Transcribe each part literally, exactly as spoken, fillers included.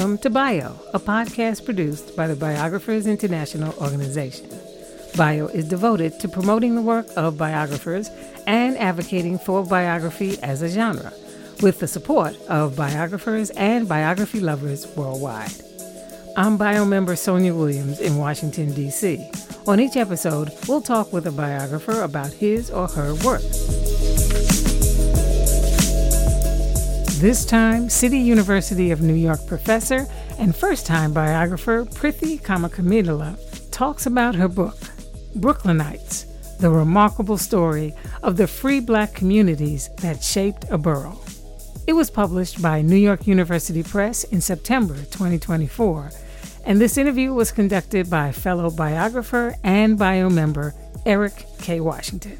Welcome to Bio, a podcast produced by the Biographers International Organization. Bio is devoted to promoting the work of biographers and advocating for biography as a genre, with the support of biographers and biography lovers worldwide. I'm Bio member Sonia Williams in Washington, D C. On each episode, we'll talk with a biographer about his or her work. This time, City University of New York professor and first-time biographer Prithi Kamakamidala talks about her book, Brooklynites, the remarkable story of the free Black communities that shaped a borough. It was published by New York University Press in September twenty twenty-four, and this interview was conducted by fellow biographer and bio member Eric K. Washington.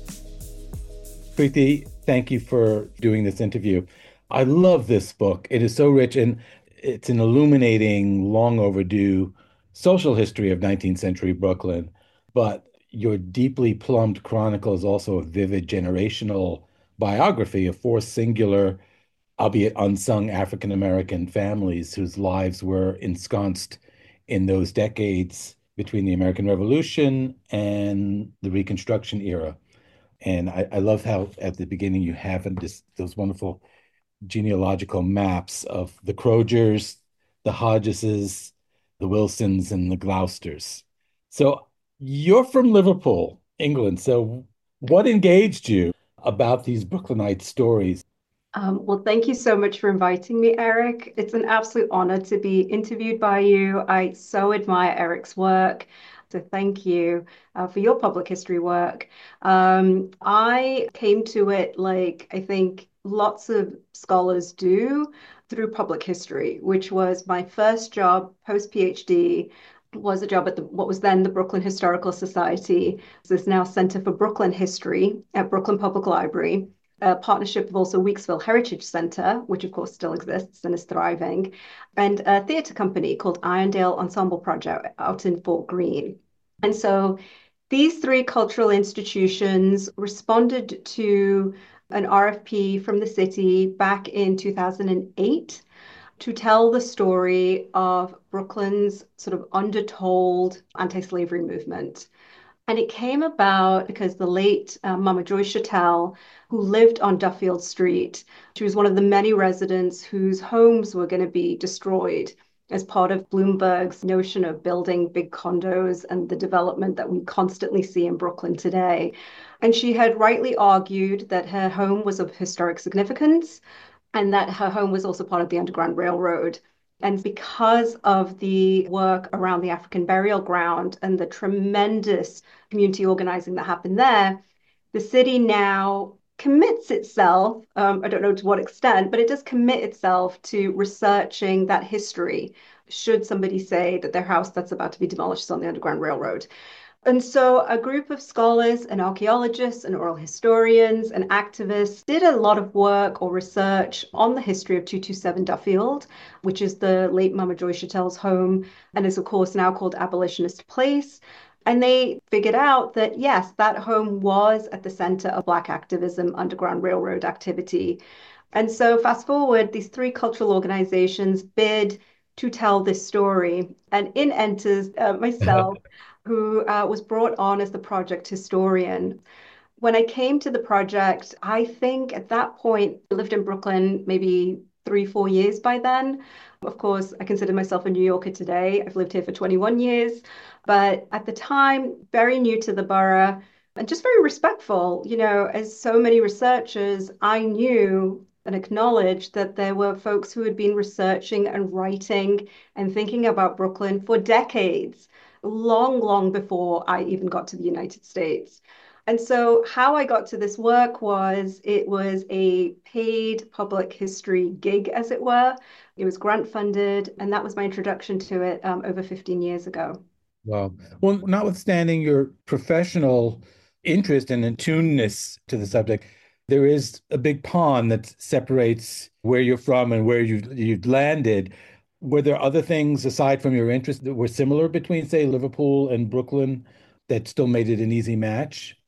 Prithi, thank you for doing this interview. I love this book. It is so rich, and it's an illuminating, long overdue social history of nineteenth century Brooklyn. But your deeply plumbed chronicle is also a vivid generational biography of four singular, albeit unsung, African-American families whose lives were ensconced in those decades between the American Revolution and the Reconstruction era. And I, I love how at the beginning you have this, those wonderful genealogical maps of the Crogers, the Hodgeses, the Wilsons, and the Gloucesters. So you're from Liverpool, England. So what engaged you about these Brooklynite stories? Um, well, thank you so much for inviting me, Eric. It's an absolute honor to be interviewed by you. I so admire Eric's work. So thank you uh, for your public history work. Um, I came to it like, I think, lots of scholars do through public history, which was my first job post-PhD, was a job at the, what was then the Brooklyn Historical Society. This now Center for Brooklyn History at Brooklyn Public Library, a partnership of also Weeksville Heritage Center, which of course still exists and is thriving, and a theater company called Irondale Ensemble Project out in Fort Greene. And so these three cultural institutions responded to an R F P from the city back in two thousand eight to tell the story of Brooklyn's sort of undertold anti-slavery movement. And it came about because the late uh, Mama Joy Chattel, who lived on Duffield Street, she was one of the many residents whose homes were going to be destroyed as part of Bloomberg's notion of building big condos and the development that we constantly see in Brooklyn today. And she had rightly argued that her home was of historic significance and that her home was also part of the Underground Railroad. And because of the work around the African burial ground and the tremendous community organizing that happened there, the city now commits itself, um, I don't know to what extent, but it does commit itself to researching that history, should somebody say that their house that's about to be demolished is on the Underground Railroad. And so a group of scholars and archaeologists and oral historians and activists did a lot of work or research on the history of two twenty-seven Duffield, which is the late Mama Joy Chattel's home and is of course now called Abolitionist Place. And they figured out that, yes, that home was at the center of Black activism, Underground Railroad activity. And so fast forward, these three cultural organizations bid to tell this story. And in enters uh, myself, who uh, was brought on as the project historian. When I came to the project, I think at that point, I lived in Brooklyn maybe three, four years by then. Of course, I consider myself a New Yorker today. I've lived here for twenty-one years. But at the time, very new to the borough and just very respectful. You know, as so many researchers, I knew and acknowledged that there were folks who had been researching and writing and thinking about Brooklyn for decades, long, long before I even got to the United States. And so how I got to this work was it was a paid public history gig, as it were. It was grant funded, and that was my introduction to it um, over fifteen years ago. Wow. Well, notwithstanding your professional interest and attuneness to the subject, there is a big pond that separates where you're from and where you've, you've landed. Were there other things aside from your interest that were similar between, say, Liverpool and Brooklyn that still made it an easy match?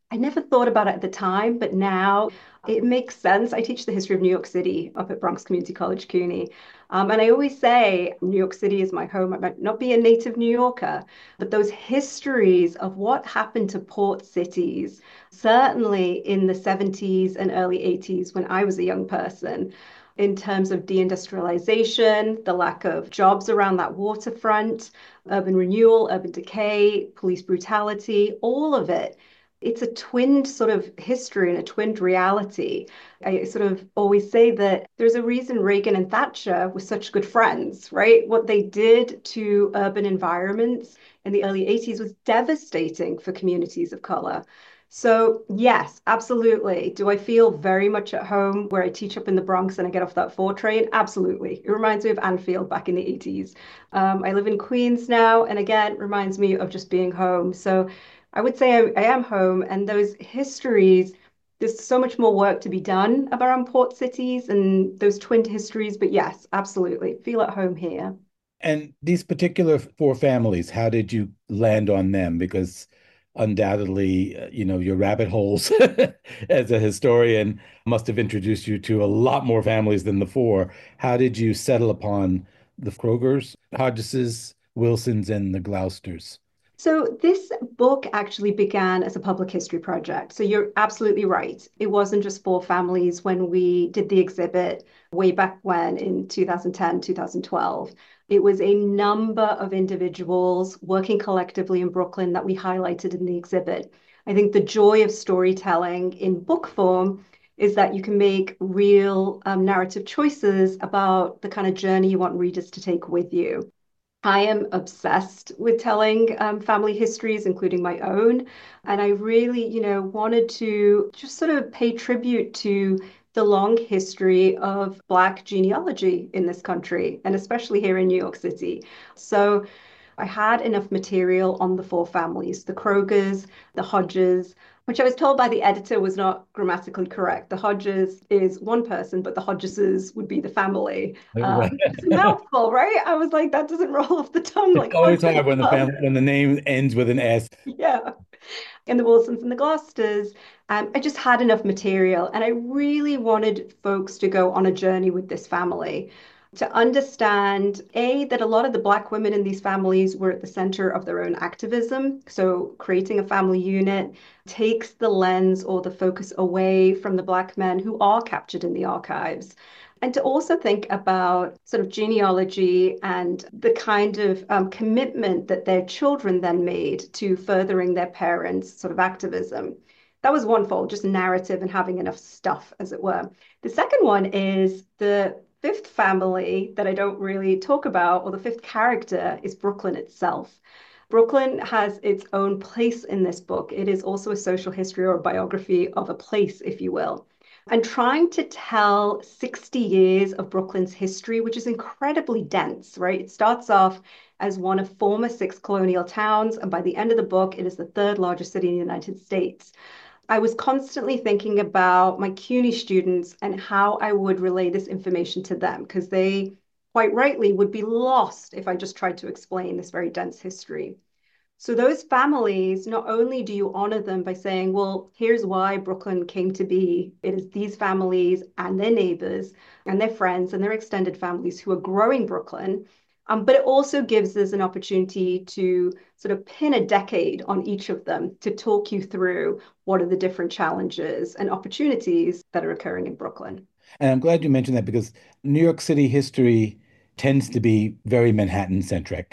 I never thought about it at the time, but now it makes sense. I teach the history of New York City up at Bronx Community College, CUNY. Um, and I always say New York City is my home. I might not be a native New Yorker, but those histories of what happened to port cities, certainly in the seventies and early eighties when I was a young person, in terms of deindustrialization, the lack of jobs around that waterfront, urban renewal, urban decay, police brutality, all of it. It's a twinned sort of history and a twinned reality. I sort of always say that there's a reason Reagan and Thatcher were such good friends, right? What they did to urban environments in the early eighties was devastating for communities of color. So, yes, absolutely. Do I feel very much at home where I teach up in the Bronx and I get off that four train? Absolutely. It reminds me of Anfield back in the eighties. Um, I live in Queens now, and again, reminds me of just being home. So, I would say I, I am home, and those histories, there's so much more work to be done around port cities and those twinned histories. But yes, absolutely. Feel at home here. And these particular four families, how did you land on them? Because undoubtedly, uh, you know, your rabbit holes as a historian must have introduced you to a lot more families than the four. How did you settle upon the Krogers, Hodgeses, Wilsons, and the Gloucesters? So this book actually began as a public history project. So you're absolutely right. It wasn't just four families when we did the exhibit way back when in two thousand ten, two thousand twelve. It was a number of individuals working collectively in Brooklyn that we highlighted in the exhibit. I think the joy of storytelling in book form is that you can make real um, narrative choices about the kind of journey you want readers to take with you. I am obsessed with telling um, family histories, including my own. And I really, you know, wanted to just sort of pay tribute to the long history of Black genealogy in this country, and especially here in New York City. So I had enough material on the four families, the Krogers, the Hodges, which I was told by the editor was not grammatically correct. The Hodges is one person, but the Hodgeses would be the family. Right. Um, it's a mouthful, right? I was like, that doesn't roll off the tongue It's like always Hodges hard when the does. family when the name ends with an S. Yeah. And the Wilsons and the Gloucesters. Um, I just had enough material, and I really wanted folks to go on a journey with this family to understand, A, that a lot of the Black women in these families were at the center of their own activism. So creating a family unit takes the lens or the focus away from the Black men who are captured in the archives. And to also think about sort of genealogy and the kind of um, commitment that their children then made to furthering their parents' sort of activism. That was one fold, just narrative and having enough stuff, as it were. The second one is the fifth family that I don't really talk about, or the fifth character, is Brooklyn itself. Brooklyn has its own place in this book. It is also a social history or a biography of a place, if you will. And trying to tell sixty years of Brooklyn's history, which is incredibly dense, right? It starts off as one of former six colonial towns, and by the end of the book, it is the third largest city in the United States. I was constantly thinking about my CUNY students and how I would relay this information to them, because they quite rightly would be lost if I just tried to explain this very dense history. So those families, not only do you honor them by saying, well, here's why Brooklyn came to be. It is these families and their neighbors and their friends and their extended families who are growing Brooklyn. Um, but it also gives us an opportunity to sort of pin a decade on each of them to talk you through what are the different challenges and opportunities that are occurring in Brooklyn. And I'm glad you mentioned that because New York City history tends to be very Manhattan centric.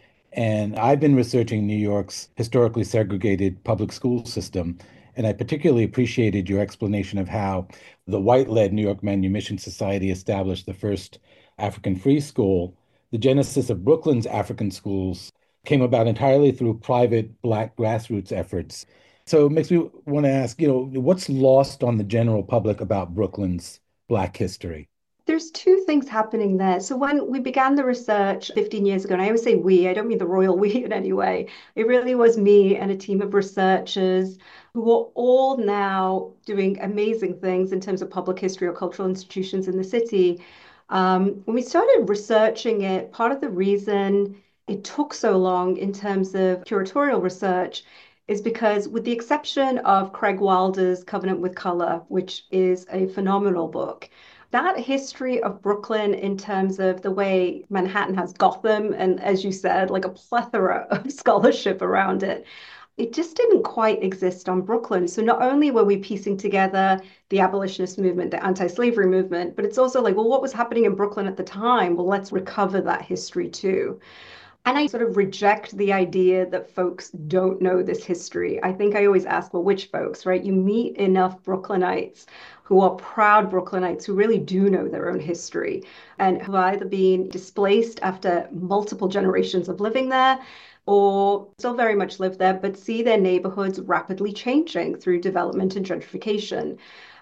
And I've been researching New York's historically segregated public school system. And I particularly appreciated your explanation of how the white-led New York Manumission Society established the first African free school. The genesis of Brooklyn's African schools came about entirely through private Black grassroots efforts. So it makes me want to ask, you know, what's lost on the general public about Brooklyn's Black history? There's two things happening there. So when we began the research fifteen years ago, and I always say we, I don't mean the royal we in any way. It really was me and a team of researchers who are all now doing amazing things in terms of public history or cultural institutions in the city. Um, when we started researching it, part of the reason it took so long in terms of curatorial research is because, with the exception of Craig Wilder's Covenant with Color, which is a phenomenal book, that history of Brooklyn in terms of the way Manhattan has Gotham and, as you said, like a plethora of scholarship around it, it just didn't quite exist on Brooklyn. So not only were we piecing together the abolitionist movement, the anti-slavery movement, but it's also like, well, what was happening in Brooklyn at the time? Well, let's recover that history too. And I sort of reject the idea that folks don't know this history. I think I always ask, well, which folks, right? You meet enough Brooklynites who are proud Brooklynites who really do know their own history and have either been displaced after multiple generations of living there or still very much live there, but see their neighborhoods rapidly changing through development and gentrification.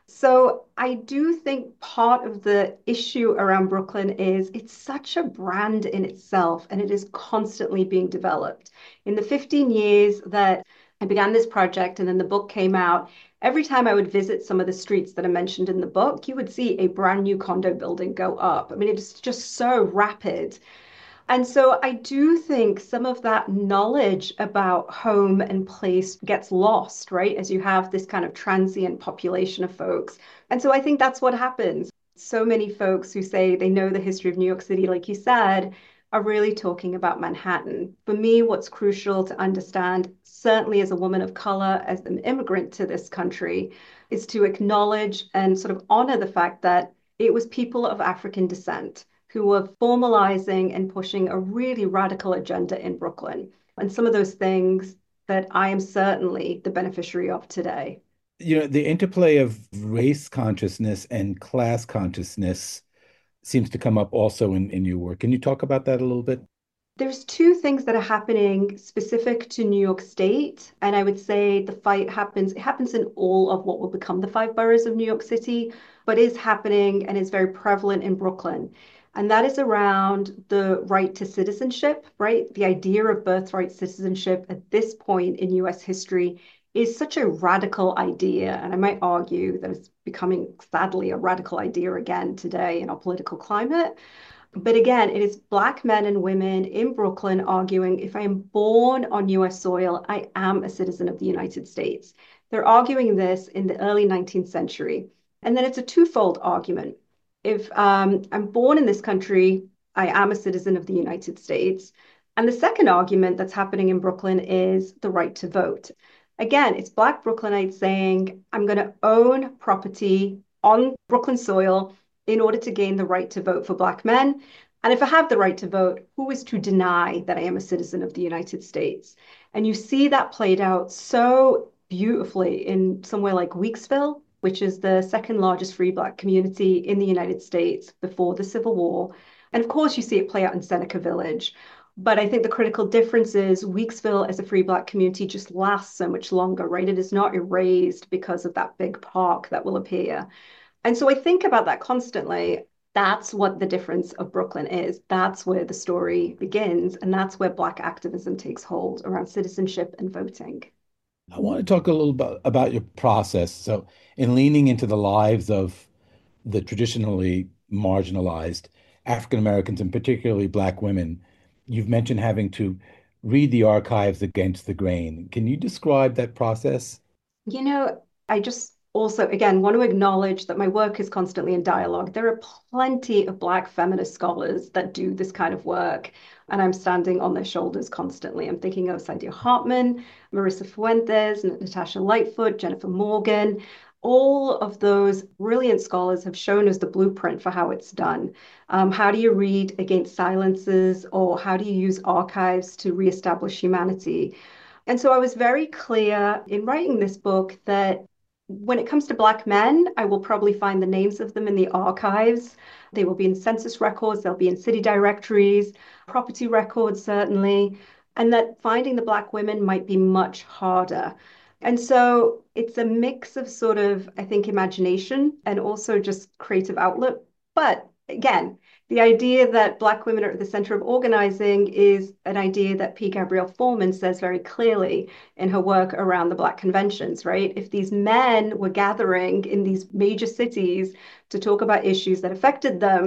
So I do think part of the issue around Brooklyn is it's such a brand in itself and it is constantly being developed. In the fifteen years that I began this project and then the book came out, every time I would visit some of the streets that are mentioned in the book, you would see a brand new condo building go up. I mean, it's just so rapid. And so I do think some of that knowledge about home and place gets lost, right? As you have this kind of transient population of folks. And so I think that's what happens. So many folks who say they know the history of New York City, like you said, are really talking about Manhattan. For me, what's crucial to understand, certainly as a woman of color, as an immigrant to this country, is to acknowledge and sort of honor the fact that it was people of African descent who were formalizing and pushing a really radical agenda in Brooklyn. And some of those things that I am certainly the beneficiary of today. You know, the interplay of race consciousness and class consciousness seems to come up also in, in your work. Can you talk about that a little bit? There's two things that are happening specific to New York State. And I would say the fight happens, it happens in all of what will become the five boroughs of New York City, but is happening and is very prevalent in Brooklyn. And that is around the right to citizenship, right? The idea of birthright citizenship at this point in U S history is such a radical idea. And I might argue that it's becoming, sadly, a radical idea again today in our political climate. But again, it is Black men and women in Brooklyn arguing, if I am born on U S soil, I am a citizen of the United States. They're arguing this in the early nineteenth century. And then it's a twofold argument. If um, I'm born in this country, I am a citizen of the United States. And the second argument that's happening in Brooklyn is the right to vote. Again, it's Black Brooklynites saying, I'm going to own property on Brooklyn soil in order to gain the right to vote for Black men. And if I have the right to vote, who is to deny that I am a citizen of the United States? And you see that played out so beautifully in somewhere like Weeksville, which is the second largest free Black community in the United States before the Civil War. And of course, you see it play out in Seneca Village. But I think the critical difference is Weeksville as a free Black community just lasts so much longer, right? It is not erased because of that big park that will appear. And so I think about that constantly. That's what the difference of Brooklyn is. That's where the story begins. And that's where Black activism takes hold around citizenship and voting. I want to talk a little bit about your process. So, in leaning into the lives of the traditionally marginalized African Americans and particularly Black women, you've mentioned having to read the archives against the grain. Can you describe that process? You know, I just also, again, want to acknowledge that my work is constantly in dialogue. There are plenty of Black feminist scholars that do this kind of work, and I'm standing on their shoulders constantly. I'm thinking of Saidiya Hartman, Marissa Fuentes, Natasha Lightfoot, Jennifer Morgan. All of those brilliant scholars have shown us the blueprint for how it's done. Um, how do you read against silences, or how do you use archives to reestablish humanity? And so I was very clear in writing this book that when it comes to Black men, I will probably find the names of them in the archives. They will be in census records, they'll be in city directories, property records, certainly, and that finding the Black women might be much harder. And so it's a mix of sort of, I think, imagination and also just creative outlet. But again, the idea that Black women are at the center of organizing is an idea that P. Gabrielle Forman says very clearly in her work around the Black conventions, right? If these men were gathering in these major cities to talk about issues that affected them,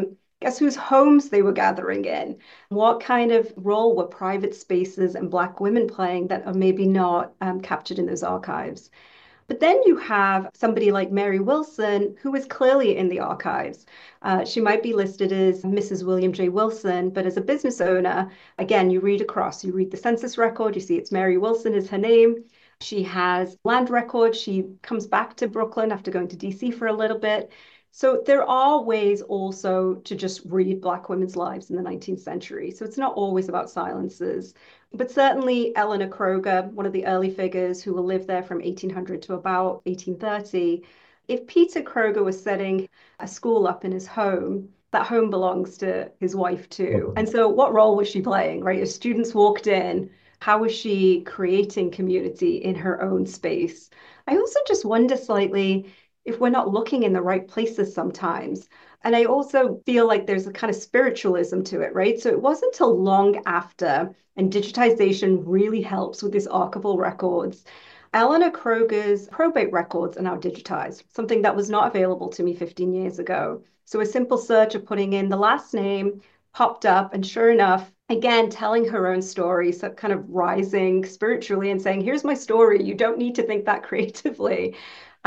Guess whose homes they were gathering in? What kind of role were private spaces and Black women playing that are maybe not um, captured in those archives? But then you have somebody like Mary Wilson, who is clearly in the archives. Uh, she might be listed as Missus William J. Wilson, but as a business owner, again, you read across, you read the census record, you see it's Mary Wilson is her name. She has land records. She comes back to Brooklyn after going to D C for a little bit. So there are ways also to just read Black women's lives in the nineteenth century. So it's not always about silences. But certainly Eleanor Kroger, one of the early figures who will live there from eighteen hundred to about eighteen thirty, if Peter Kroger was setting a school up in his home, that home belongs to his wife too. Okay. And so what role was she playing, right? As students walked in, how was she creating community in her own space? I also just wonder slightly if we're not looking in the right places sometimes. And I also feel like there's a kind of spiritualism to it, right? So it wasn't until long after, and digitization really helps with these archival records. Eleanor Kroger's probate records are now digitized, something that was not available to me fifteen years ago. So a simple search of putting in the last name popped up, and sure enough, again, telling her own story, so kind of rising spiritually and saying, here's my story. You don't need to think that creatively.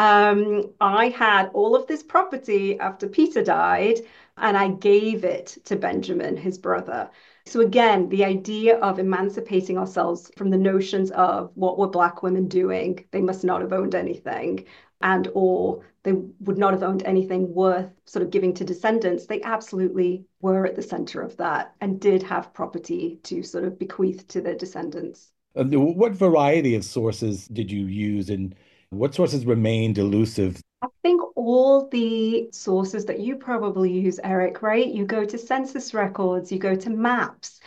Um, I had all of this property after Peter died, and I gave it to Benjamin, his brother. So again, the idea of emancipating ourselves from the notions of what were Black women doing? They must not have owned anything, and or they would not have owned anything worth sort of giving to descendants. They absolutely were at the center of that and did have property to sort of bequeath to their descendants. Uh, What variety of sources did you use, and what sources remained elusive? I think all the sources that you probably use, Eric, right? You go to census records, you go to maps.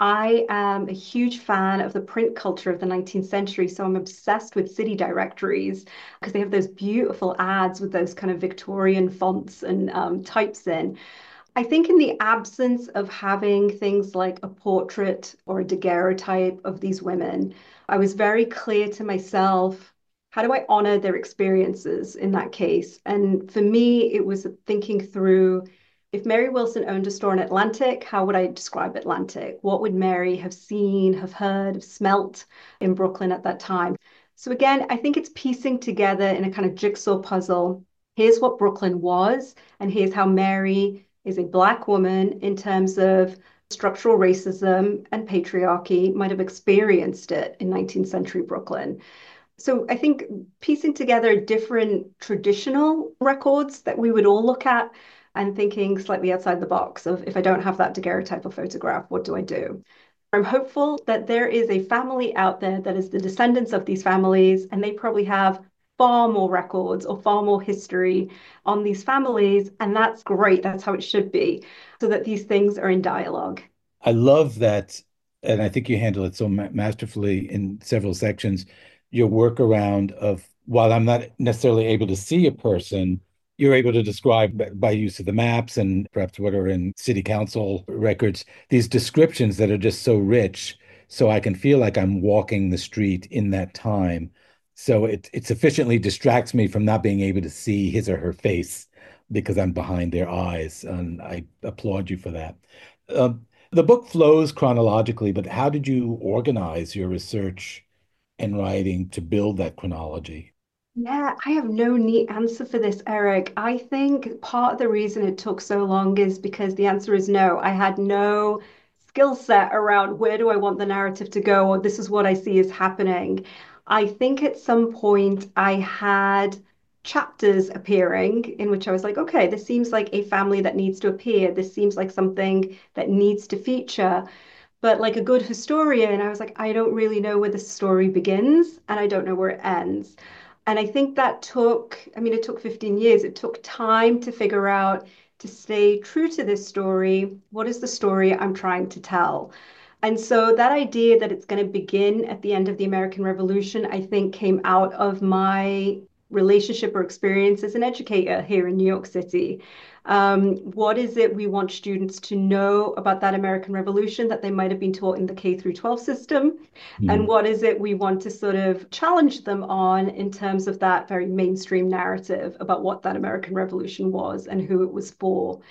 I am a huge fan of the print culture of the nineteenth century, so I'm obsessed with city directories because they have those beautiful ads with those kind of Victorian fonts and um, types in. I think in the absence of having things like a portrait or a daguerreotype of these women, I was very clear to myself, how do I honor their experiences in that case? And for me, it was thinking through, if Mary Wilson owned a store in Atlantic, how would I describe Atlantic? What would Mary have seen, have heard, have smelt in Brooklyn at that time? So again, I think it's piecing together in a kind of jigsaw puzzle. Here's what Brooklyn was, and here's how Mary is a Black woman in terms of structural racism and patriarchy might have experienced it in nineteenth century Brooklyn. So I think piecing together different traditional records that we would all look at and thinking slightly outside the box of, if I don't have that daguerreotype or photograph, what do I do? I'm hopeful that there is a family out there that is the descendants of these families, and they probably have far more records or far more history on these families. And that's great. That's how it should be, so that these things are in dialogue. I love that, and I think you handle it so ma masterfully in several sections. Your workaround of, while I'm not necessarily able to see a person, you're able to describe b- by use of the maps and perhaps what are in city council records, these descriptions that are just so rich, so I can feel like I'm walking the street in that time. So it, it sufficiently distracts me from not being able to see his or her face because I'm behind their eyes. And I applaud you for that. Um, the book flows chronologically, but how did you organize your research and writing to build that chronology? Yeah, I have no neat answer for this, Eric. I think part of the reason it took so long is because the answer is no. I had no skill set around where do I want the narrative to go, or this is what I see is happening. I think at some point I had chapters appearing in which I was like, okay, this seems like a family that needs to appear. This seems like something that needs to feature. But like a good historian, I was like, I don't really know where the story begins and I don't know where it ends. And I think that took, I mean, it took fifteen years. It took time to figure out, to stay true to this story. What is the story I'm trying to tell? And so that idea that it's going to begin at the end of the American Revolution, I think came out of my relationship or experience as an educator here in New York City. Um, what is it we want students to know about that American Revolution that they might have been taught in the K through twelve system? And Mhm. what is it we want to sort of challenge them on in terms of that very mainstream narrative about what that American Revolution was and who it was for?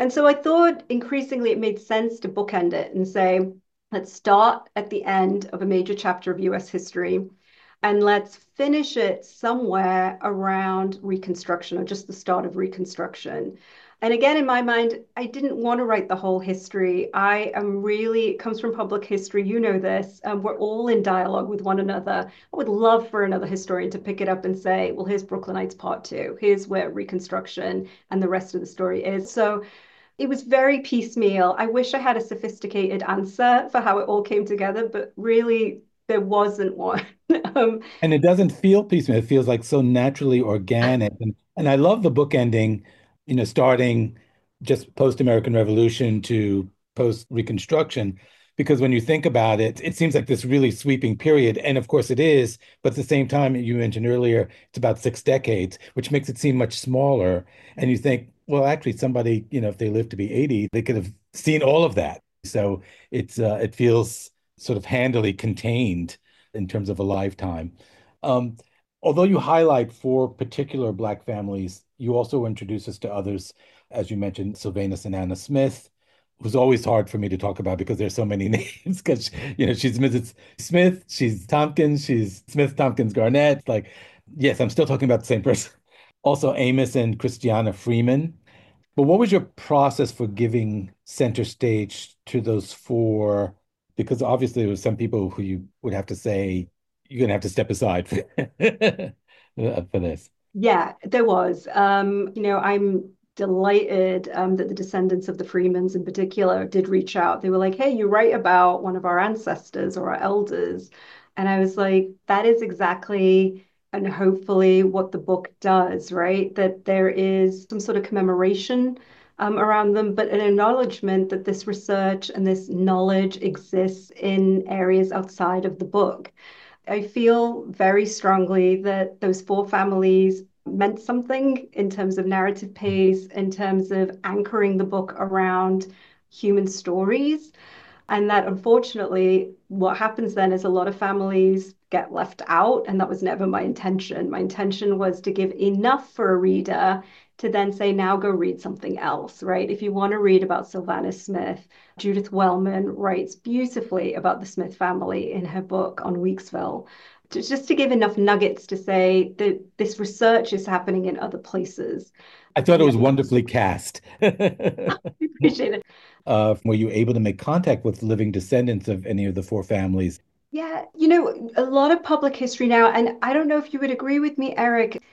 And so I thought increasingly it made sense to bookend it and say, let's start at the end of a major chapter of U S history and let's finish it somewhere around Reconstruction or just the start of Reconstruction. And again, in my mind, I didn't want to write the whole history. I am really, it comes from public history. You know this. Um, we're all in dialogue with one another. I would love for another historian to pick it up and say, well, here's Brooklynites part two. Here's where Reconstruction and the rest of the story is. So it was very piecemeal. I wish I had a sophisticated answer for how it all came together, but really there wasn't one. um, And it doesn't feel piecemeal. It feels like so naturally organic. And and I love the book ending, you know, starting just post-American Revolution to post-Reconstruction, because when you think about it, it seems like this really sweeping period. And of course it is, but at the same time, you mentioned earlier, it's about six decades, which makes it seem much smaller. And you think, well, actually, somebody, you know, if they live to be eighty, they could have seen all of that. So it's uh, it feels sort of handily contained in terms of a lifetime. Um, although you highlight four particular Black families, you also introduce us to others, as you mentioned, Sylvanus and Anna Smith, who's always hard for me to talk about because there's so many names. Because you know she's Missus Smith, she's Tompkins, she's Smith, Tompkins, Garnett. Like, yes, I'm still talking about the same person. Also, Amos and Christiana Freeman. But what was your process for giving center stage to those four? Because obviously there were some people who you would have to say, you're going to have to step aside for, for this. Yeah, there was. Um, you know, I'm delighted um, that the descendants of the Freemans in particular did reach out. They were like, hey, you write about one of our ancestors or our elders. And I was like, that is exactly and hopefully what the book does, right? That there is some sort of commemoration um, around them, but an acknowledgement that this research and this knowledge exists in areas outside of the book. I feel very strongly that those four families meant something in terms of narrative pace, in terms of anchoring the book around human stories. And that unfortunately, what happens then is a lot of families get left out. And that was never my intention. My intention was to give enough for a reader to then say, now go read something else, right? If you want to read about Sylvanus Smith, Judith Wellman writes beautifully about the Smith family in her book on Weeksville. Just to give enough nuggets to say that this research is happening in other places. I thought it was wonderfully cast. I appreciate it. Uh, were you able to make contact with living descendants of any of the four families? Yeah, you know, a lot of public history now, and I don't know if you would agree with me, Eric.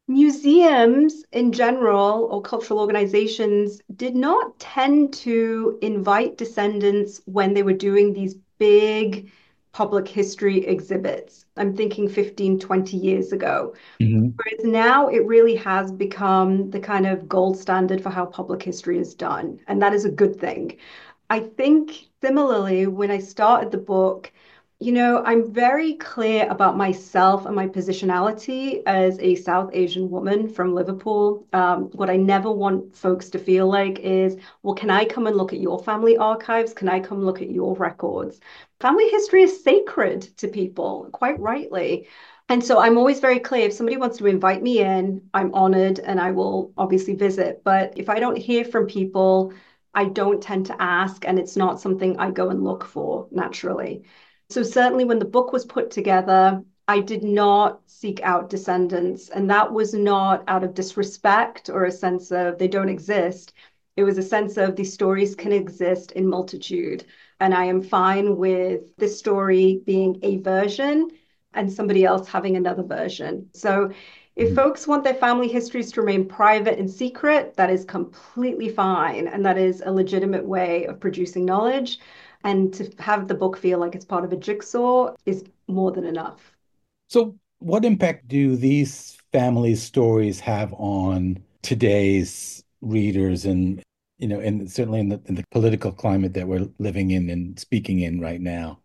Museums in general or cultural organizations did not tend to invite descendants when they were doing these big public history exhibits. I'm thinking fifteen, twenty years ago. Mm-hmm. Whereas now it really has become the kind of gold standard for how public history is done. And that is a good thing. I think similarly, when I started the book, you know, I'm very clear about myself and my positionality as a South Asian woman from Liverpool. Um, what I never want folks to feel like is, well, can I come and look at your family archives? Can I come look at your records? Family history is sacred to people, quite rightly. And so I'm always very clear. If somebody wants to invite me in, I'm honored and I will obviously visit. But if I don't hear from people, I don't tend to ask, and it's not something I go and look for naturally. So certainly when the book was put together, I did not seek out descendants, and that was not out of disrespect or a sense of they don't exist. It was a sense of these stories can exist in multitude, and I am fine with this story being a version and somebody else having another version. So if folks want their family histories to remain private and secret, that is completely fine, and that is a legitimate way of producing knowledge. And to have the book feel like it's part of a jigsaw is more than enough. So, what impact do these family stories have on today's readers and, you know, and certainly in the, in the political climate that we're living in and speaking in right now?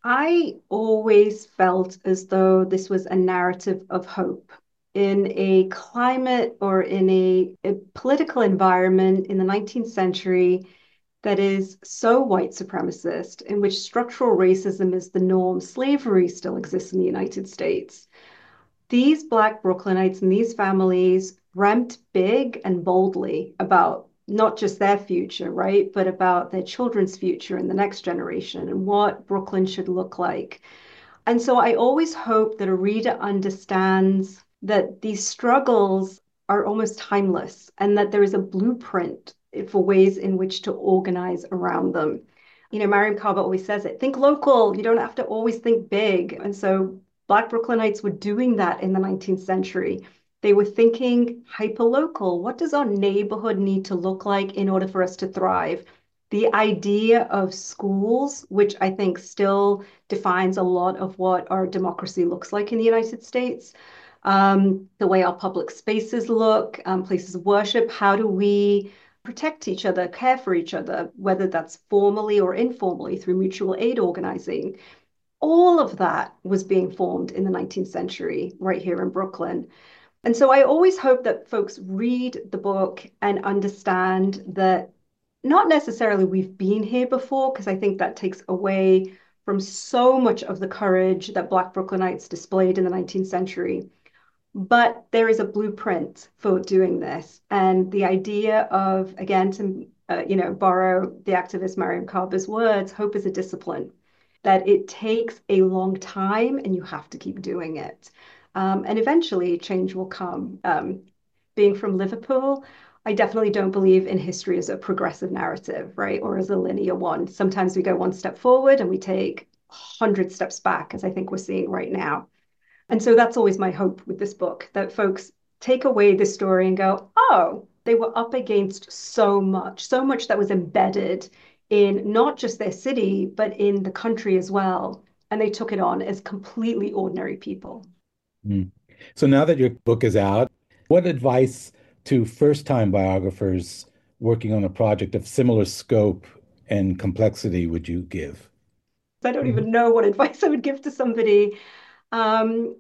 I always felt as though this was a narrative of hope in a climate or in a, a political environment in the nineteenth century that is so white supremacist, in which structural racism is the norm. Slavery still exists in the United States. These Black Brooklynites and these families dreamt big and boldly about not just their future, right, but about their children's future and the next generation and what Brooklyn should look like. And so I always hope that a reader understands that these struggles are almost timeless and that there is a blueprint for ways in which to organize around them. You know, Mariame Kaba always says it, think local, you don't have to always think big. And so Black Brooklynites were doing that in the nineteenth century. They were thinking hyperlocal. What does our neighborhood need to look like in order for us to thrive? The idea of schools, which I think still defines a lot of what our democracy looks like in the United States, um, the way our public spaces look, um, places of worship, how do we protect each other, care for each other, whether that's formally or informally through mutual aid organizing. All of that was being formed in the nineteenth century right here in Brooklyn. And so I always hope that folks read the book and understand that not necessarily we've been here before, because I think that takes away from so much of the courage that Black Brooklynites displayed in the nineteenth century. But there is a blueprint for doing this. And the idea of, again, to uh, you know, borrow the activist Mariame Kaba's words, hope is a discipline, that it takes a long time and you have to keep doing it. Um, and eventually change will come. Um, being from Liverpool, I definitely don't believe in history as a progressive narrative, right? Or as a linear one. Sometimes we go one step forward and we take a hundred steps back, as I think we're seeing right now. And so that's always my hope with this book, that folks take away this story and go, oh, they were up against so much, so much that was embedded in not just their city, but in the country as well. And they took it on as completely ordinary people. Mm. So now that your book is out, what advice to first-time biographers working on a project of similar scope and complexity would you give? I don't even know what advice I would give to somebody. Um,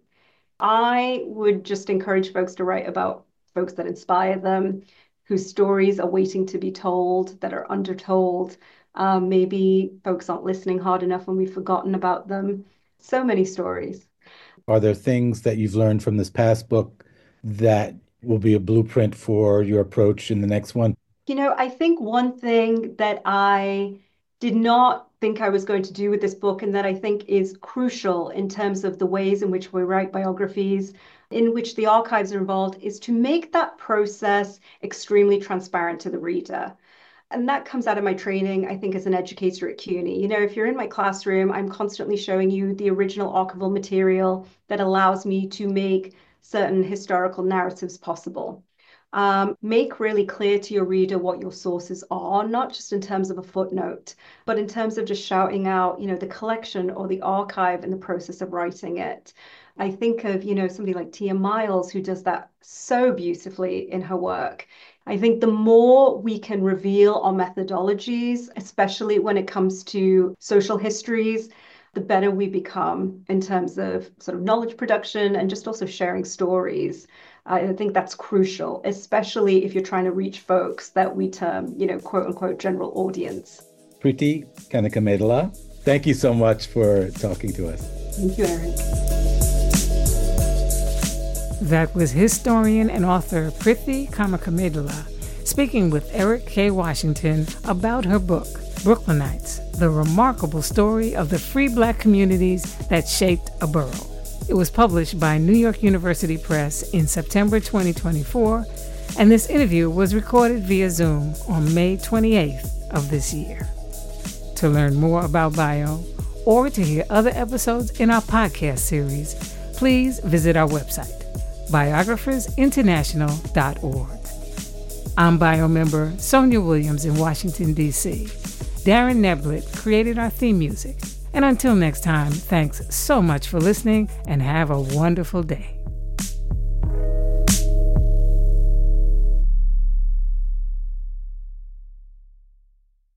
I would just encourage folks to write about folks that inspire them, whose stories are waiting to be told, that are undertold. Um, maybe folks aren't listening hard enough and we've forgotten about them. So many stories. Are there things that you've learned from this past book that will be a blueprint for your approach in the next one? You know, I think one thing that I did not think I was going to do with this book, and that I think is crucial in terms of the ways in which we write biographies, in which the archives are involved, is to make that process extremely transparent to the reader. And that comes out of my training, I think, as an educator at CUNY. You know, if you're in my classroom, I'm constantly showing you the original archival material that allows me to make certain historical narratives possible. Um, make really clear to your reader what your sources are, not just in terms of a footnote, but in terms of just shouting out, you know, the collection or the archive and the process of writing it. I think of, you know, somebody like Tia Miles, who does that so beautifully in her work. I think the more we can reveal our methodologies, especially when it comes to social histories, the better we become in terms of sort of knowledge production and just also sharing stories. I think that's crucial, especially if you're trying to reach folks that we term, you know, quote unquote, general audience. Priti Kanakamedula, thank you so much for talking to us. Thank you, Eric. That was historian and author Priti Kanakamedula speaking with Eric K. Washington about her book, Brooklynites, the remarkable story of the free Black communities that shaped a borough. It was published by New York University Press in September twenty twenty-four, and this interview was recorded via Zoom on May twenty-eighth of this year. To learn more about Bio or to hear other episodes in our podcast series, please visit our website, biographers international dot org. I'm Bio member Sonia Williams in Washington, D C Darren Neblett created our theme music. And until next time, thanks so much for listening and have a wonderful day.